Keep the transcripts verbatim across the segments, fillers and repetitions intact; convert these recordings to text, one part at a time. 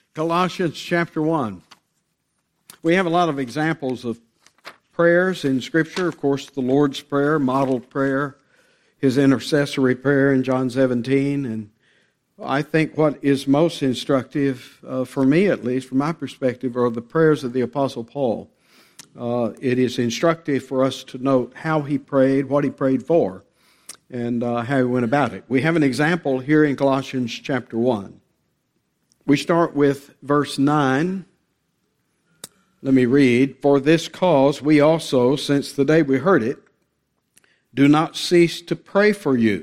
Colossians chapter one. We have a lot of examples of prayers in Scripture. Of course, the Lord's Prayer, model prayer, His intercessory prayer in John seventeen. And I think what is most instructive, uh, for me at least, from my perspective, are the prayers of the Apostle Paul. Uh, it is instructive for us to note how he prayed, what he prayed for, and uh, how he went about it. We have an example here in Colossians chapter one. We start with verse nine. Let me read. For this cause we also, since the day we heard it, do not cease to pray for you,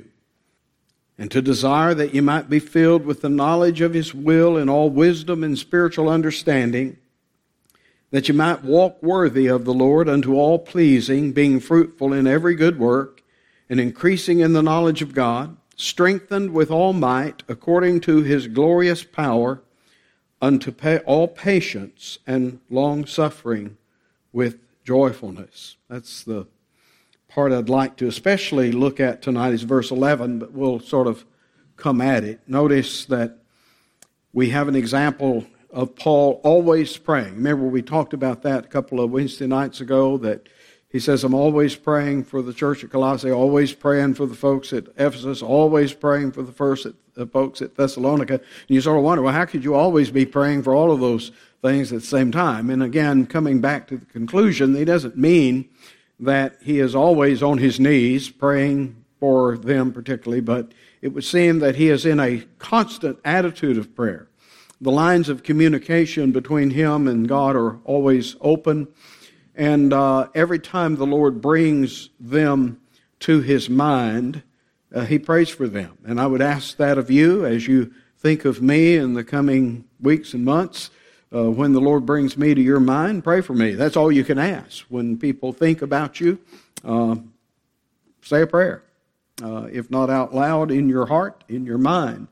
and to desire that you might be filled with the knowledge of His will in all wisdom and spiritual understanding, that you might walk worthy of the Lord unto all pleasing, being fruitful in every good work, and increasing in the knowledge of God, strengthened with all might according to His glorious power, unto pa- all patience and long-suffering with joyfulness. That's the part I'd like to especially look at tonight is verse eleven, but we'll sort of come at it. Notice that we have an example of Paul always praying. Remember, we talked about that a couple of Wednesday nights ago, that he says, I'm always praying for the church at Colossae, always praying for the folks at Ephesus, always praying for the first at, the folks at Thessalonica. And you sort of wonder, well, how could you always be praying for all of those things at the same time? And again, coming back to the conclusion, he doesn't mean that he is always on his knees praying for them particularly, but it would seem that he is in a constant attitude of prayer. The lines of communication between him and God are always open. And uh, every time the Lord brings them to His mind, uh, He prays for them. And I would ask that of you as you think of me in the coming weeks and months. Uh, when the Lord brings me to your mind, pray for me. That's all you can ask. When people think about you, uh, say a prayer. Uh, if not out loud, in your heart, in your mind.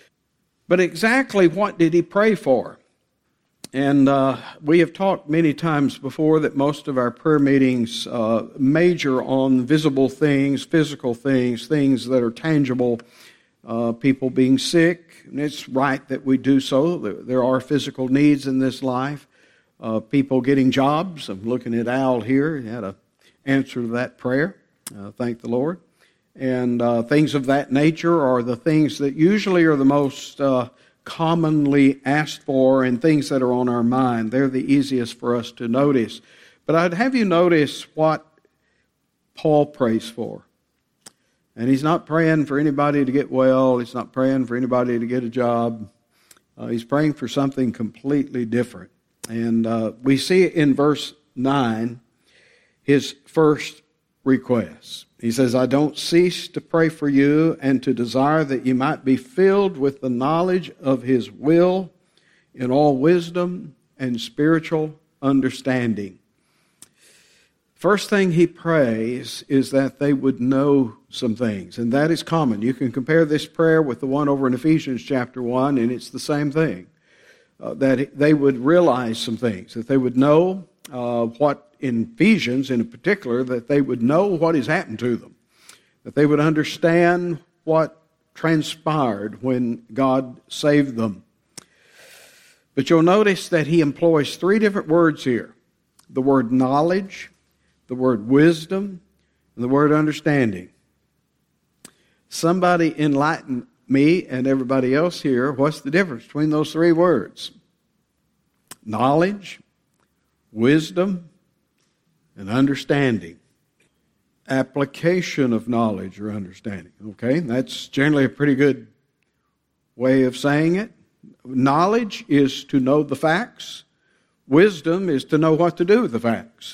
But exactly what did he pray for? And uh, we have talked many times before that most of our prayer meetings uh, major on visible things, physical things, things that are tangible, uh, people being sick. And it's right that we do so. There are physical needs in this life. Uh, people getting jobs. I'm looking at Al here. He had an answer to that prayer. Uh, thank the Lord. And uh, things of that nature are the things that usually are the most uh, commonly asked for and things that are on our mind. They're the easiest for us to notice. But I'd have you notice what Paul prays for. And he's not praying for anybody to get well. He's not praying for anybody to get a job. Uh, he's praying for something completely different. And uh, we see in verse nine his first request. He says, I don't cease to pray for you and to desire that you might be filled with the knowledge of His will in all wisdom and spiritual understanding. First thing he prays is that they would know some things, and that is common. You can compare this prayer with the one over in Ephesians chapter one, and it's the same thing. Uh, that they would realize some things, that they would know uh, what in Ephesians in particular, that they would know what has happened to them, that they would understand what transpired when God saved them. But you'll notice that he employs three different words here. The word knowledge, the word wisdom, and the word understanding. Somebody enlighten me and everybody else here, what's the difference between those three words? Knowledge, wisdom, and understanding. Application of knowledge or understanding. Okay, that's generally a pretty good way of saying it. Knowledge is to know the facts. Wisdom is to know what to do with the facts.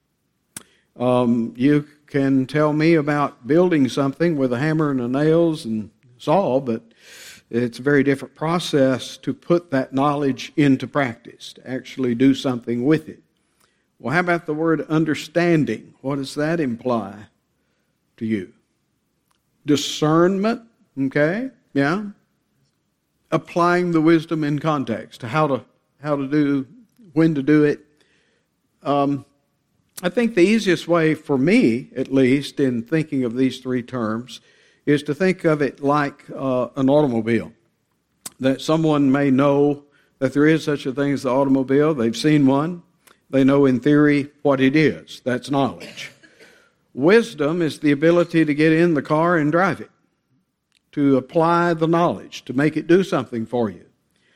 Um, you can tell me about building something with a hammer and a nails and saw, but it's a very different process to put that knowledge into practice, to actually do something with it. Well, how about the word understanding? What does that imply to you? Discernment, okay, yeah. Applying the wisdom in context to how to how to do, when to do it. Um, I think the easiest way for me, at least, in thinking of these three terms, is to think of it like uh, an automobile. That someone may know that there is such a thing as the automobile. They've seen one. They know in theory what it is. That's knowledge. Wisdom is the ability to get in the car and drive it, to apply the knowledge, to make it do something for you.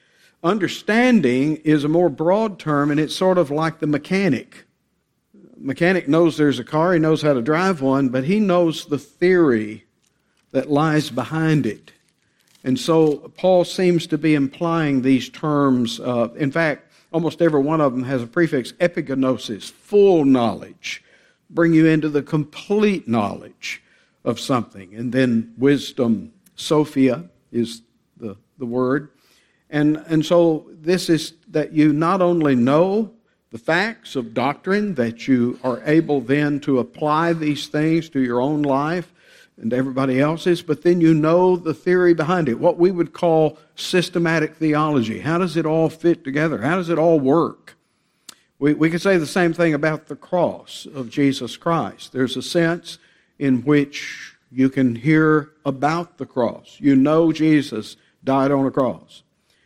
Understanding is a more broad term, and it's sort of like the mechanic. Mechanic knows there's a car, he knows how to drive one, but he knows the theory that lies behind it. And so Paul seems to be implying these terms. Uh, in fact, almost every one of them has a prefix, epignosis, full knowledge, bring you into the complete knowledge of something. And then wisdom, Sophia is the, the word. And, and so this is that you not only know the facts of doctrine, that you are able then to apply these things to your own life and everybody else's, but then you know the theory behind it, what we would call systematic theology. How does it all fit together? How does it all work? We, we could say the same thing about the cross of Jesus Christ. There's a sense in which you can hear about the cross. You know Jesus died on a cross.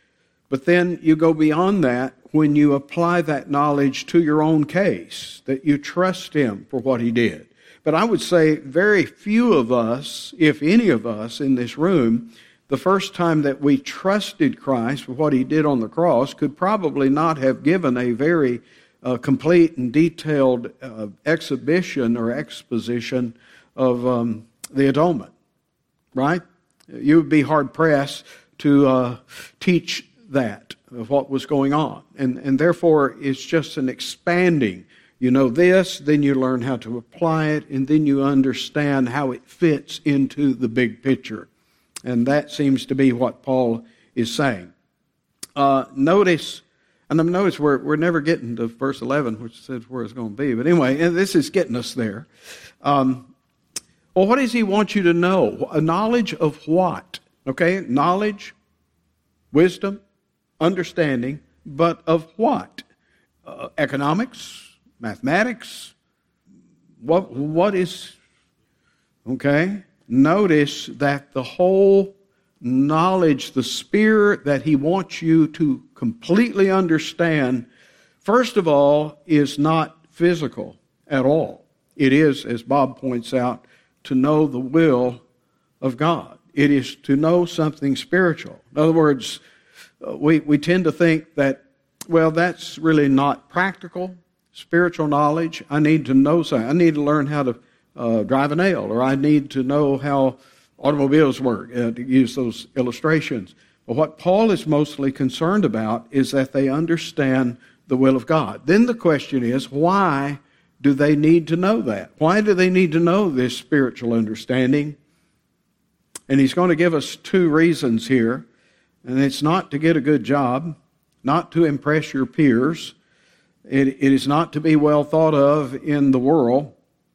But then you go beyond that when you apply that knowledge to your own case, that you trust Him for what He did. But I would say very few of us, if any of us in this room, the first time that we trusted Christ for what He did on the cross could probably not have given a very uh, complete and detailed uh, exhibition or exposition of um, the atonement, right? You would be hard-pressed to uh, teach that, of what was going on. And, and therefore, it's just an expanding. You know this, then you learn how to apply it, and then you understand how it fits into the big picture. And that seems to be what Paul is saying. Uh, notice, and notice we're, we're never getting to verse eleven, which says where it's going to be. But anyway, and this is getting us there. Um, well, what does he want you to know? A knowledge of what? Okay, knowledge, wisdom, understanding, but of what? Uh, economics? Mathematics? What, what is, okay? Notice that the whole knowledge, the sphere that he wants you to completely understand, first of all, is not physical at all. It is, as Bob points out, to know the will of God. It is to know something spiritual. In other words, we, we tend to think that, well, that's really not practical. Spiritual knowledge, I need to know something. I need to learn how to uh, drive a nail, or I need to know how automobiles work, uh, to use those illustrations. But what Paul is mostly concerned about is that they understand the will of God. Then the question is, why do they need to know that? Why do they need to know this spiritual understanding? And he's going to give us two reasons here. And it's not to get a good job, not to impress your peers. It, it is not to be well thought of in the world.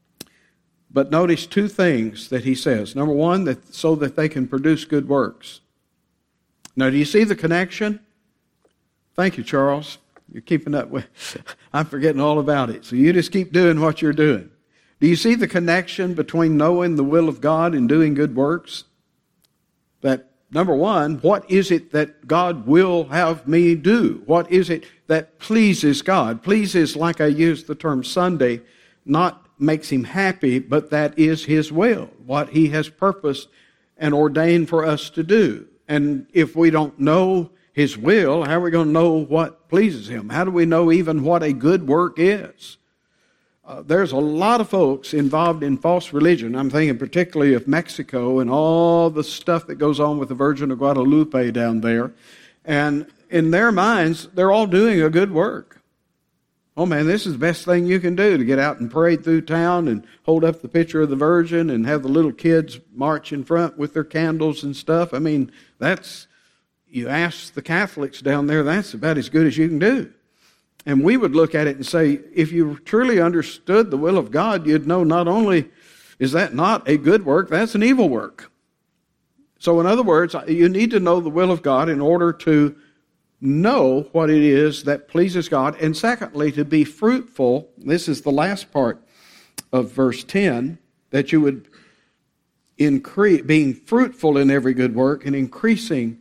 But notice two things that he says. Number one, that so that they can produce good works. Now, do you see the connection? Thank you, Charles. You're keeping up with, I'm forgetting all about it. So you just keep doing what you're doing. Do you see the connection between knowing the will of God and doing good works? That, number one, what is it that God will have me do? What is it that pleases God? Pleases, like I used the term Sunday, not makes Him happy, but that is His will, what He has purposed and ordained for us to do. And if we don't know His will, how are we going to know what pleases Him? How do we know even what a good work is? Uh, there's a lot of folks involved in false religion. I'm thinking particularly of Mexico and all the stuff that goes on with the Virgin of Guadalupe down there. And in their minds, they're all doing a good work. Oh man, this is the best thing you can do, to get out and parade through town and hold up the picture of the Virgin and have the little kids march in front with their candles and stuff. I mean, that's, you ask the Catholics down there, that's about as good as you can do. And we would look at it and say, if you truly understood the will of God, you'd know not only is that not a good work, that's an evil work. So in other words, you need to know the will of God in order to know what it is that pleases God. And secondly, to be fruitful. This is the last part of verse ten, that you would increase, being fruitful in every good work and increasing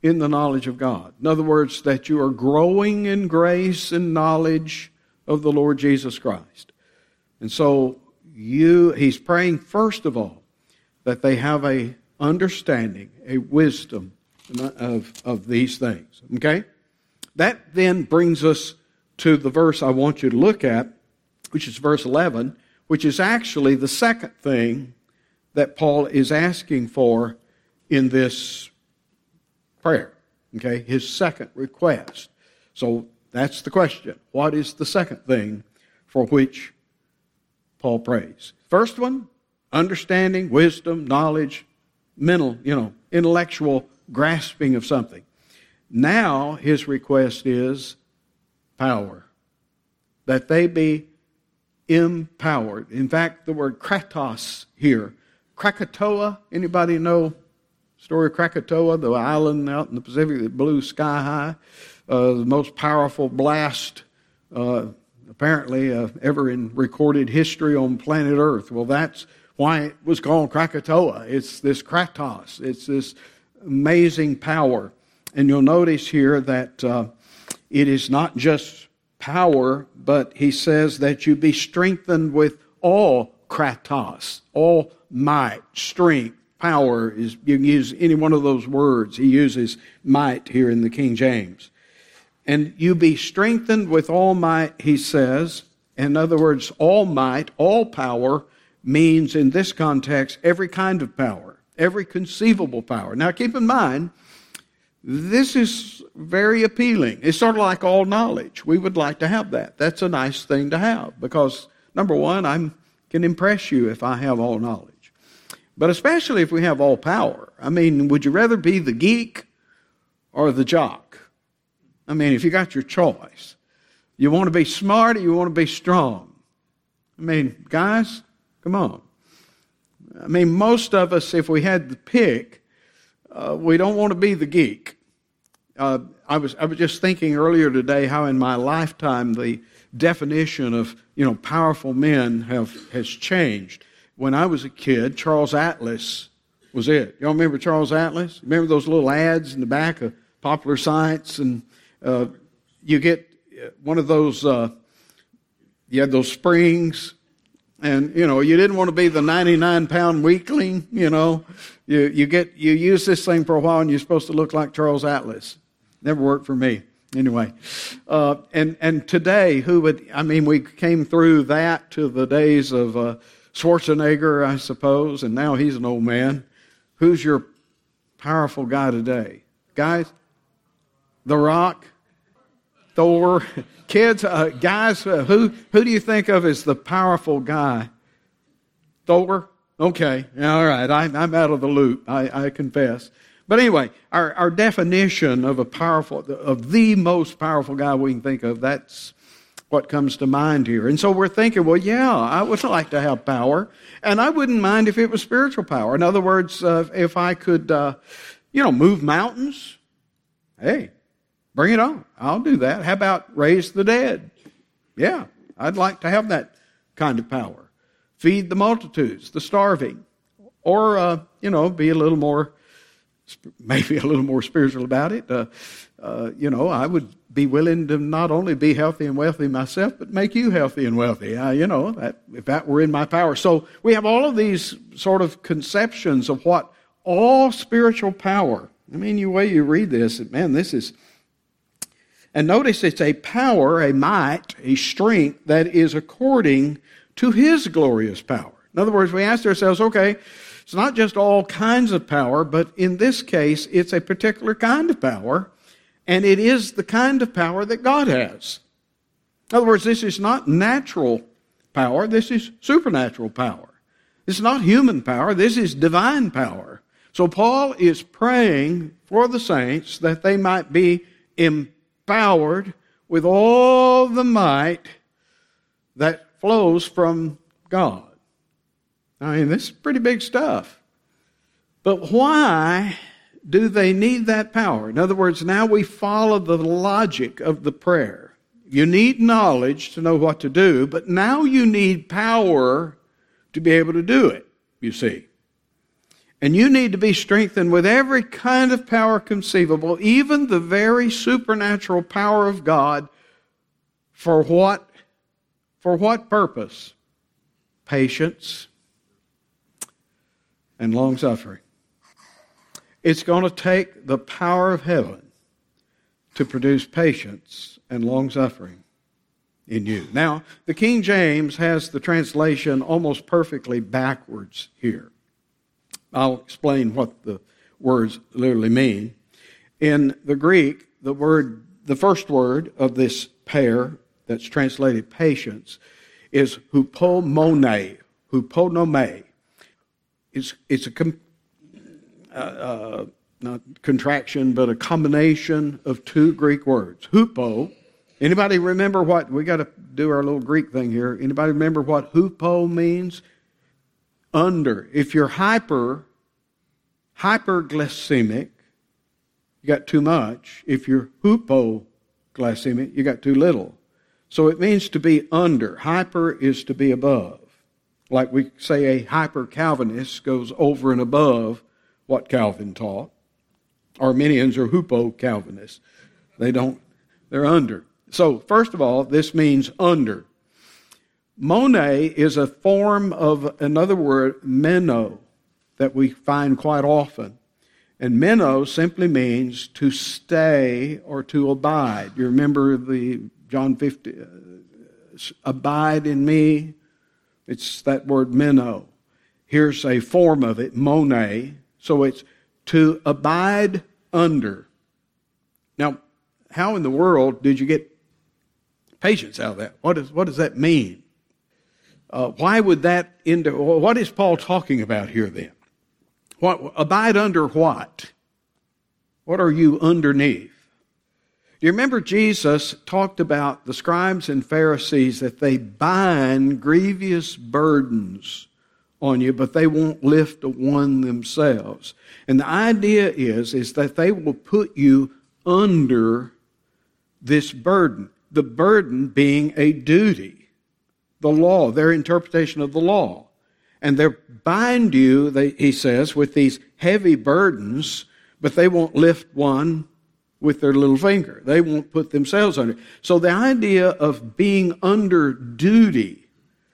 in the knowledge of God. In other words, that you are growing in grace and knowledge of the Lord Jesus Christ. And so you, he's praying first of all that they have a understanding, a wisdom of, of these things. Okay? That then brings us to the verse I want you to look at, which is verse eleven, which is actually the second thing that Paul is asking for in this prayer. Okay? His second request. So that's the question. What is the second thing for which Paul prays? First one, understanding, wisdom, knowledge, mental, you know, intellectual grasping of something. Now his request is power. That they be empowered. In fact, the word kratos here, Krakatoa, anybody know the story of Krakatoa, the island out in the Pacific that blew sky high? Uh, the most powerful blast uh, apparently uh, ever in recorded history on planet Earth. Well, that's why it was called Krakatoa. It's this Kratos. It's this amazing power. And you'll notice here that uh, it is not just power, but he says that you be strengthened with all Kratos, all might, strength, power. Is you can use any one of those words. He uses might here in the King James. And you be strengthened with all might, he says. In other words, all might, all power means in this context every kind of power, every conceivable power. Now keep in mind, this is very appealing. It's sort of like all knowledge. We would like to have that. That's a nice thing to have because, number one, I can impress you if I have all knowledge. But especially if we have all power. I mean, would you rather be the geek or the jock? I mean, if you got your choice, you want to be smart or you want to be strong? I mean, guys, come on. I mean, most of us, if we had the pick, uh, we don't want to be the geek. Uh, I was I was just thinking earlier today how in my lifetime the definition of, you know, powerful men have has changed. When I was a kid, Charles Atlas was it. Y'all remember Charles Atlas? Remember those little ads in the back of Popular Science? And uh, you get one of those, uh, you had those springs, and, you know, you didn't want to be the ninety-nine pound weakling, you know. You you get you use this thing for a while, and you're supposed to look like Charles Atlas. Never worked for me. Anyway, uh, and, and today, who would, I mean, we came through that to the days of uh, Schwarzenegger, I suppose, and now he's an old man. Who's your powerful guy today? Guys? The Rock? Thor? Kids? Uh, guys, uh, who, who do you think of as the powerful guy? Thor? Okay, all right, I, I'm out of the loop, I, I confess. But anyway, our, our definition of a powerful, of the most powerful guy we can think of, that's what comes to mind here. And so we're thinking, well, yeah, I would like to have power, and I wouldn't mind if it was spiritual power. In other words, uh, if I could, uh, you know, move mountains, hey, bring it on. I'll do that. How about raise the dead? Yeah, I'd like to have that kind of power. Feed the multitudes, the starving, or, uh, you know, be a little more maybe a little more spiritual about it. Uh, uh, you know, I would be willing to not only be healthy and wealthy myself, but make you healthy and wealthy. Uh, you know, that, if that were in my power. So we have all of these sort of conceptions of what all spiritual power. I mean, the way you read this, man, this is. And notice it's a power, a might, a strength that is according to His glorious power. In other words, we ask ourselves, okay, it's not just all kinds of power, but in this case, it's a particular kind of power, and it is the kind of power that God has. In other words, this is not natural power, this is supernatural power. This is not human power, this is divine power. So Paul is praying for the saints that they might be empowered with all the might that flows from God. I mean, this is pretty big stuff. But why do they need that power? In other words, now we follow the logic of the prayer. You need knowledge to know what to do, but now you need power to be able to do it, you see. And you need to be strengthened with every kind of power conceivable, even the very supernatural power of God. For what? For what purpose? Patience and long-suffering. It's going to take the power of heaven to produce patience and long-suffering in you. Now, the King James has the translation almost perfectly backwards here. I'll explain what the words literally mean. In the Greek, the word, the first word of this pair that's translated patience is hupomone, huponome. It's, it's a com, uh, uh, not contraction, but a combination of two Greek words. Hupo. Anybody remember what, we got to do our little Greek thing here. Anybody remember what hupo means? Under. If you're hyper, hyperglycemic, you got too much. If you're hypoglycemic, you got too little. So it means to be under. Hyper is to be above. Like we say a hyper-Calvinist goes over and above what Calvin taught. Arminians are hypo-Calvinists. They don't, they're under. So, first of all, this means under. Mone is a form of another word, meno, that we find quite often. And meno simply means to stay or to abide. You remember the John fifteen, uh, abide in me? It's that word meno. Here's a form of it, mone. So it's to abide under. Now, how in the world did you get patience out of that? What, is, what does that mean? Uh, why would that end? What is Paul talking about here then? What, abide under what? What are you underneath? Do you remember Jesus talked about the scribes and Pharisees that they bind grievous burdens on you, but they won't lift one themselves. And the idea is, is that they will put you under this burden. The burden being a duty, the law, their interpretation of the law. And they bind you, they, he says, with these heavy burdens, but they won't lift one with their little finger. They won't put themselves under. So the idea of being under duty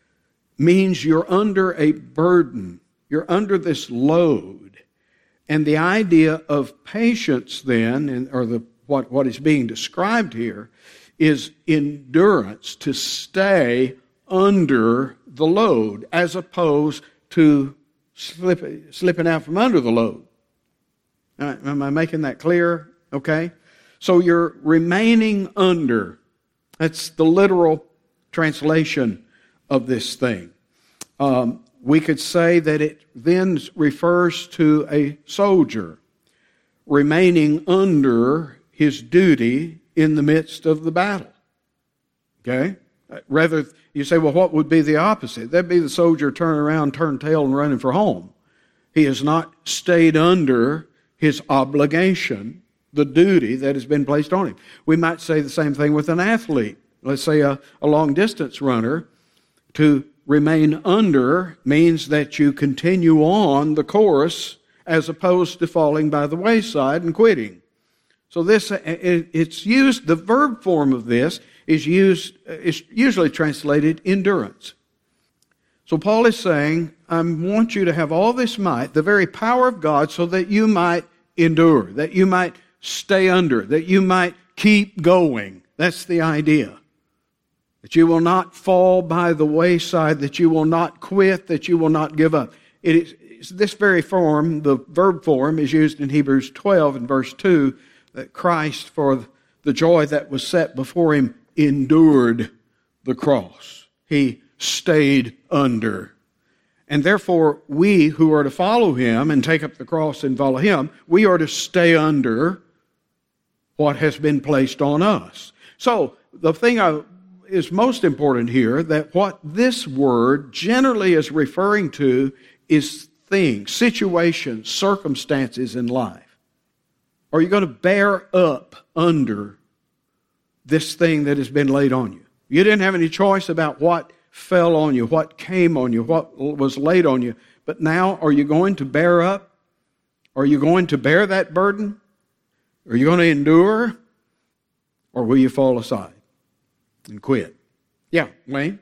means you're under a burden. You're under this load. And the idea of patience then, or the what, what is being described here, is endurance, to stay under the load, as opposed to slip, slipping out from under the load. Uh, am I making that clear? Okay? So you're remaining under. That's the literal translation of this thing. Um, we could say that it then refers to a soldier remaining under his duty in the midst of the battle. Okay? Rather, you say, well, what would be the opposite? That'd be the soldier turning around, turning tail, and running for home. He has not stayed under his obligation, the duty that has been placed on him. We might say the same thing with an athlete. Let's say a, a long-distance runner. To remain under means that you continue on the course as opposed to falling by the wayside and quitting. So this, it's used, the verb form of this is used, is usually translated endurance. So Paul is saying, I want you to have all this might, the very power of God, so that you might endure, that you might stay under, that you might keep going. That's the idea. That you will not fall by the wayside, that you will not quit, that you will not give up. It is this very form, the verb form, is used in Hebrews twelve and verse two, that Christ, for the joy that was set before him, endured the cross. He stayed under. And therefore, we who are to follow him and take up the cross and follow him, we are to stay under what has been placed on us. So, the thing I, is most important here, that what this word generally is referring to is things, situations, circumstances in life. Are you going to bear up under this thing that has been laid on you? You didn't have any choice about what fell on you, what came on you, what was laid on you. But now, are you going to bear up? Are you going to bear that burden? Are you going to endure? Or will you fall aside and quit? Yeah, Wayne?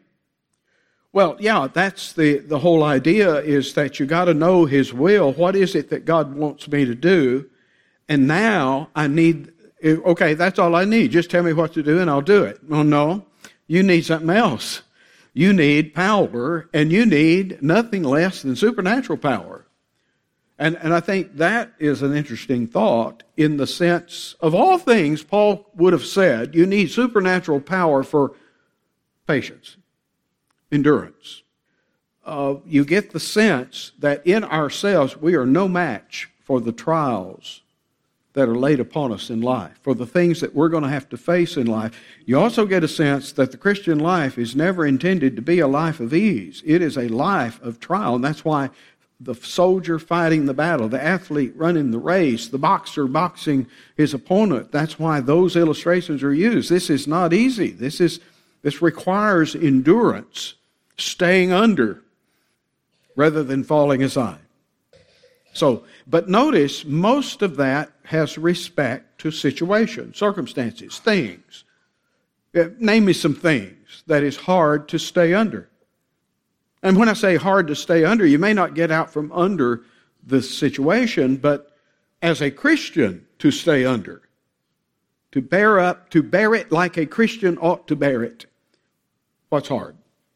Well, yeah, that's the, the whole idea, is that you got to know His will. What is it that God wants me to do? And now I need, okay, that's all I need. Just tell me what to do and I'll do it. Well, no, you need something else. You need power, and you need nothing less than supernatural power. And, and I think that is an interesting thought, in the sense of all things Paul would have said, you need supernatural power for patience, endurance. Uh, you get the sense that in ourselves we are no match for the trials that are laid upon us in life, for the things that we're going to have to face in life. You also get a sense that the Christian life is never intended to be a life of ease. It is a life of trial, and that's why the soldier fighting the battle, the athlete running the race, the boxer boxing his opponent, that's why those illustrations are used. This is not easy. This is this requires endurance, staying under rather than falling aside. So, but notice, most of that has respect to situations, circumstances, things. Name me some things that is hard to stay under. And when I say hard to stay under, you may not get out from under the situation, but as a Christian, to stay under. To bear up, to bear it like a Christian ought to bear it. What's hard?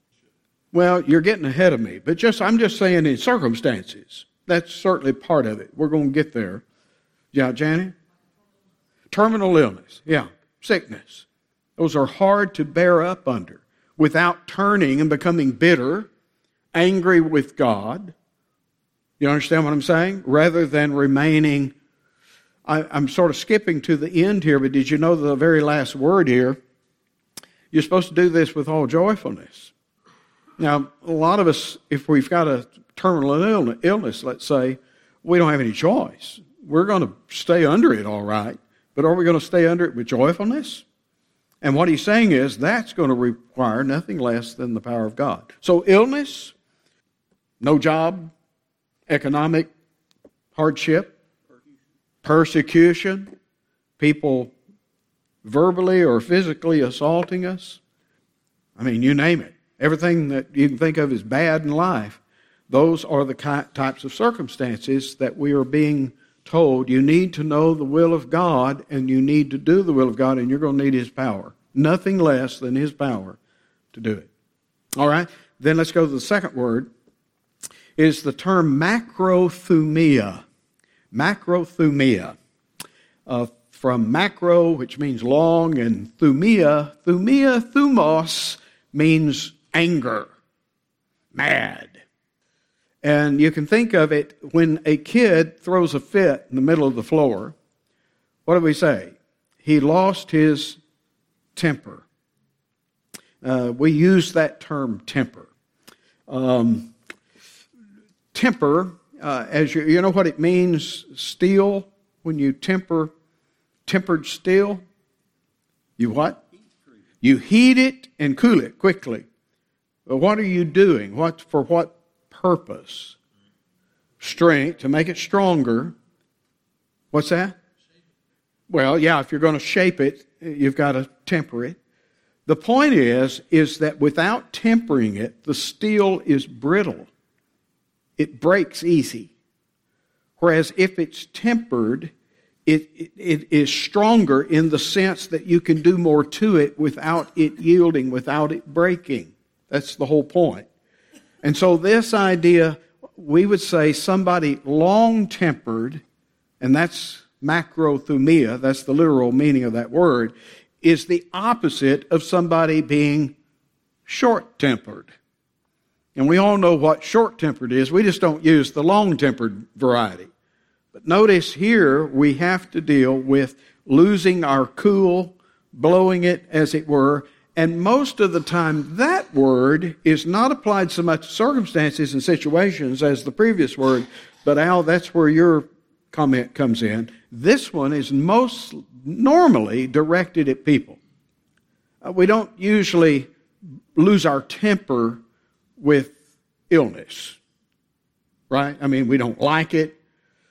Well, you're getting ahead of me, but just I'm just saying in circumstances. That's certainly part of it. We're going to get there. Yeah, Janet? Terminal illness. Yeah, sickness. Those are hard to bear up under without turning and becoming bitter, angry with God. You understand what I'm saying? Rather than remaining, I, I'm sort of skipping to the end here, but did you know the very last word here? You're supposed to do this with all joyfulness. Now, a lot of us, if we've got a terminal illness, let's say, we don't have any choice. We're going to stay under it, all right, but are we going to stay under it with joyfulness? And what he's saying is that's going to require nothing less than the power of God. So illness, no job, economic hardship, persecution, people verbally or physically assaulting us. I mean, you name it. Everything that you can think of as bad in life, those are the types of circumstances that we are being told you need to know the will of God, and you need to do the will of God, and you're going to need His power. Nothing less than His power to do it. All right? Then let's go to the second word. It is the term macrothumia. Macrothumia. Uh, from macro, which means long, and thumia. Thumia, thumos, means anger, mad. And you can think of it when a kid throws a fit in the middle of the floor. What do we say? He lost his temper. Uh, we use that term temper. Um, temper, uh, as you, you know what it means, steel, when you temper, tempered steel? You what? You heat it and cool it quickly. But what are you doing? What for what purpose? Strength, to make it stronger. What's that? Well, yeah, if you're going to shape it, you've got to temper it. The point is, is that without tempering it, the steel is brittle. It breaks easy. Whereas if it's tempered, it, it, it is stronger in the sense that you can do more to it without it yielding, without it breaking. That's the whole point. And so this idea, we would say somebody long-tempered, and that's macrothumia, that's the literal meaning of that word, is the opposite of somebody being short-tempered. And we all know what short-tempered is. We just don't use the long-tempered variety. But notice here we have to deal with losing our cool, blowing it, as it were. And most of the time, that word is not applied so much to circumstances and situations as the previous word. But Al, that's where your comment comes in. This one is most normally directed at people. Uh, we don't usually lose our temper with illness, right? I mean, we don't like it.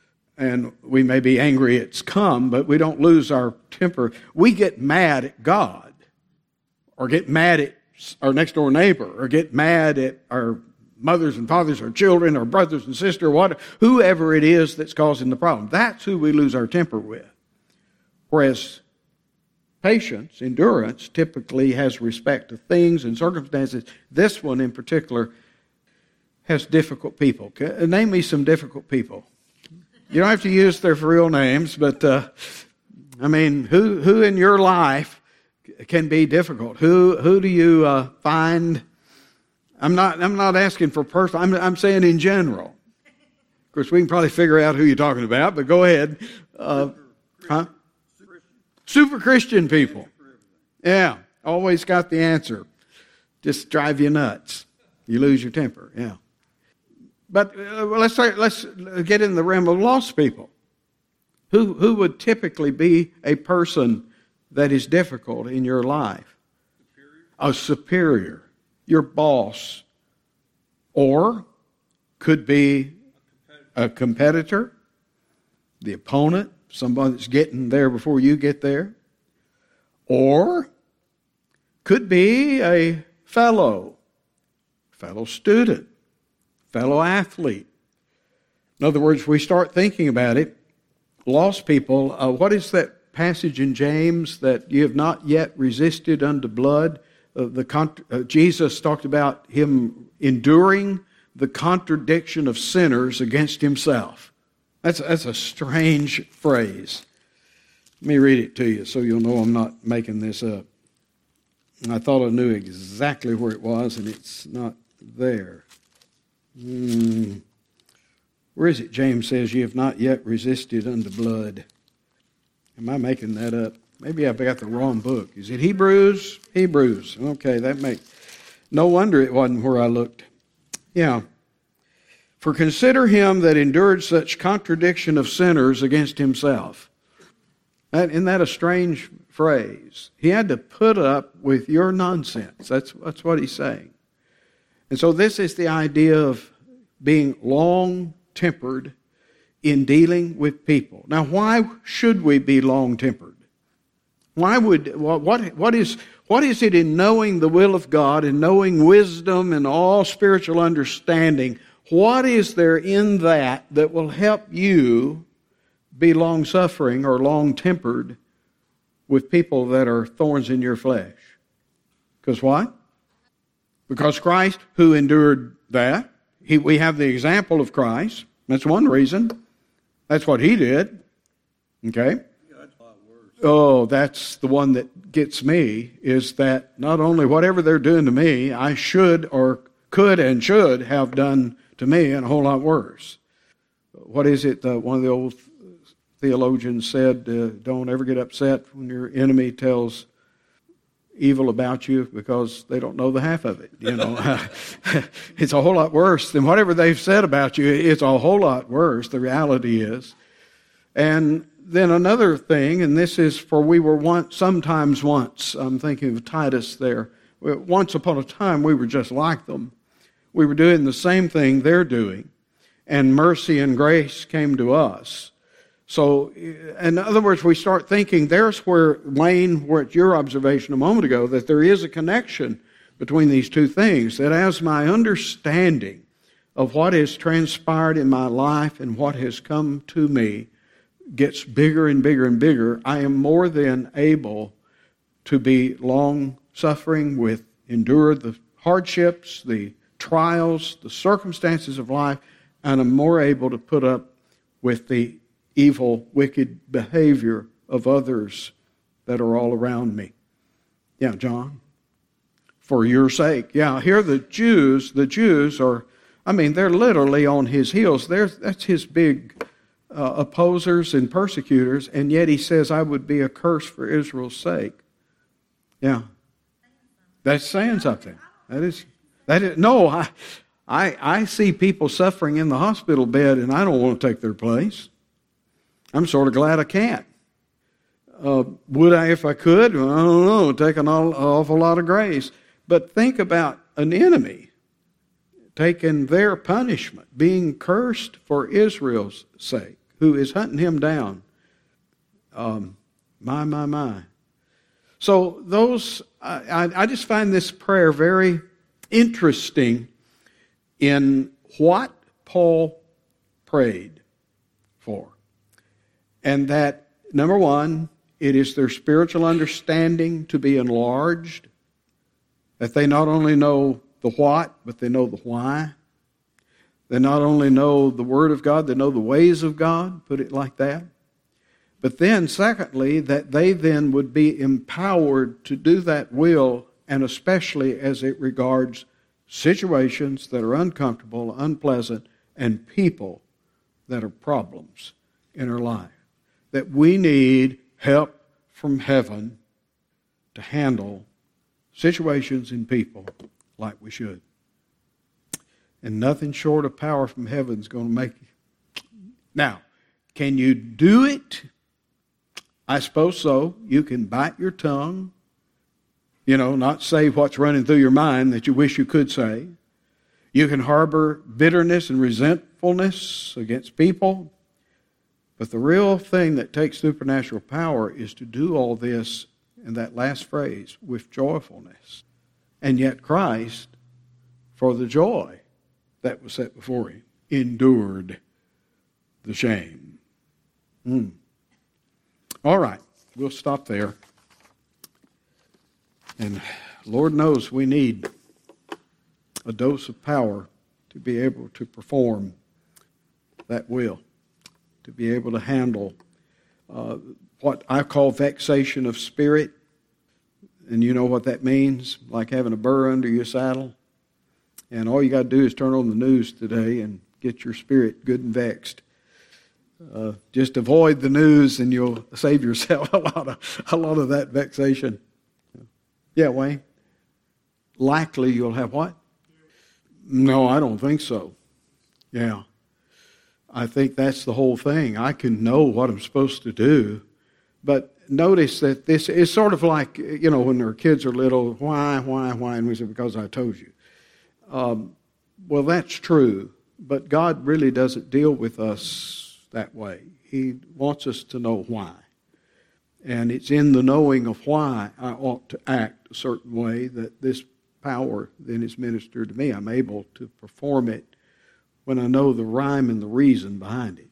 and we may be angry it's come, but we don't lose our temper. We get mad at God, or get mad at our next door neighbor, or get mad at our mothers and fathers, our children, our brothers and sisters, what, whoever it is that's causing the problem. That's who we lose our temper with. Whereas patience, endurance, typically has respect to things and circumstances. This one in particular has difficult people. Name me some difficult people. You don't have to use their real names, but uh, I mean, who who in your life can be difficult? Who who do you uh, find? I'm not I'm not asking for personal. I'm I'm saying in general. Of course, we can probably figure out who you're talking about, but go ahead. Uh, huh? Super Christian people. Yeah, always got the answer. Just drive you nuts. You lose your temper. Yeah. But uh, let's say, let's get in the realm of lost people. Who who would typically be a person that is difficult in your life? Superior. A superior, your boss, or could be a competitor, the opponent, somebody that's getting there before you get there, or could be a fellow, fellow student, fellow athlete. In other words, we start thinking about it, lost people, uh, what is that passage in James that you have not yet resisted unto blood? Uh, the con- uh, Jesus talked about him enduring the contradiction of sinners against himself. That's, that's a strange phrase. Let me read it to you so you'll know I'm not making this up. I thought I knew exactly where it was, and it's not there. Hmm. Where is it? James says, "You have not yet resisted unto blood." Am I making that up? Maybe I've got the wrong book. Is it Hebrews? Hebrews. Okay, that makes... No wonder it wasn't where I looked. Yeah. "For consider him that endured such contradiction of sinners against himself." That, isn't that a strange phrase? He had to put up with your nonsense. That's, that's what he's saying. And so this is the idea of being long-tempered in dealing with people. Now, why should we be long-tempered? Why would what what is what is it in knowing the will of God and knowing wisdom and all spiritual understanding? What is there in that that will help you be long-suffering or long-tempered with people that are thorns in your flesh? Because what? Because Christ, who endured that, he, we have the example of Christ. That's one reason. That's what he did. Okay? Oh, that's the one that gets me, is that not only whatever they're doing to me, I should or could and should have done to me, and a whole lot worse. What is it that one of the old theologians said? Uh, don't ever get upset when your enemy tells evil about you, because they don't know the half of it. You know, it's a whole lot worse than whatever they've said about you. It's a whole lot worse. The reality is. And then another thing, and this is for we were once, sometimes once, I'm thinking of Titus there. Once upon a time, we were just like them. We were doing the same thing they're doing, and mercy and grace came to us. So, in other words, we start thinking, there's where, Wayne, where it's your observation a moment ago, that there is a connection between these two things, that as my understanding of what has transpired in my life and what has come to me gets bigger and bigger and bigger, I am more than able to be long-suffering with, endure the hardships, the trials, the circumstances of life, and I'm more able to put up with the evil, wicked behavior of others that are all around me. Yeah, John? For your sake. Yeah, here the Jews, the Jews are, I mean, they're literally on his heels. They're, that's his big uh, opposers and persecutors, and yet he says, I would be a curse for Israel's sake. Yeah. That's saying something. That is, that is, no, I, I, I see people suffering in the hospital bed, and I don't want to take their place. I'm sort of glad I can't. Uh, would I if I could? Well, I don't know. It'd take an awful lot of grace. But think about an enemy taking their punishment, being cursed for Israel's sake. who is hunting him down. Um, my, my, my. So those, I, I just find this prayer very interesting in what Paul prayed for. And that, number one, it is their spiritual understanding to be enlarged, that they not only know the what, but they know the why. They not only know the Word of God, they know the ways of God, put it like that. But then, secondly, that they then would be empowered to do that will, and especially as it regards situations that are uncomfortable, unpleasant, and people that are problems in our life. That we need help from heaven to handle situations and people like we should. And nothing short of power from heaven is going to make it. Now, can you do it? I suppose so. You can bite your tongue, you know, not say what's running through your mind that you wish you could say. You can harbor bitterness and resentfulness against people. But the real thing that takes supernatural power is to do all this, in that last phrase, with joyfulness. And yet Christ, for the joy that was set before him, endured the shame. Mm. All right, we'll stop there. And Lord knows we need a dose of power to be able to perform that will, to be able to handle uh, what I call vexation of spirit. And you know what that means, like having a burr under your saddle. And all you got to do is turn on the news today and get your spirit good and vexed. Uh, just avoid the news and you'll save yourself a lot of a lot of that vexation. Yeah, Wayne? Likely you'll have what? No, I don't think so. Yeah. I think that's the whole thing. I can know what I'm supposed to do, but notice that this is sort of like, you know, when our kids are little, why, why, why, and we say, because I told you. Um, well, that's true, but God really doesn't deal with us that way. He wants us to know why. And it's in the knowing of why I ought to act a certain way that this power then is ministered to me. I'm able to perform it when I know the rhyme and the reason behind it.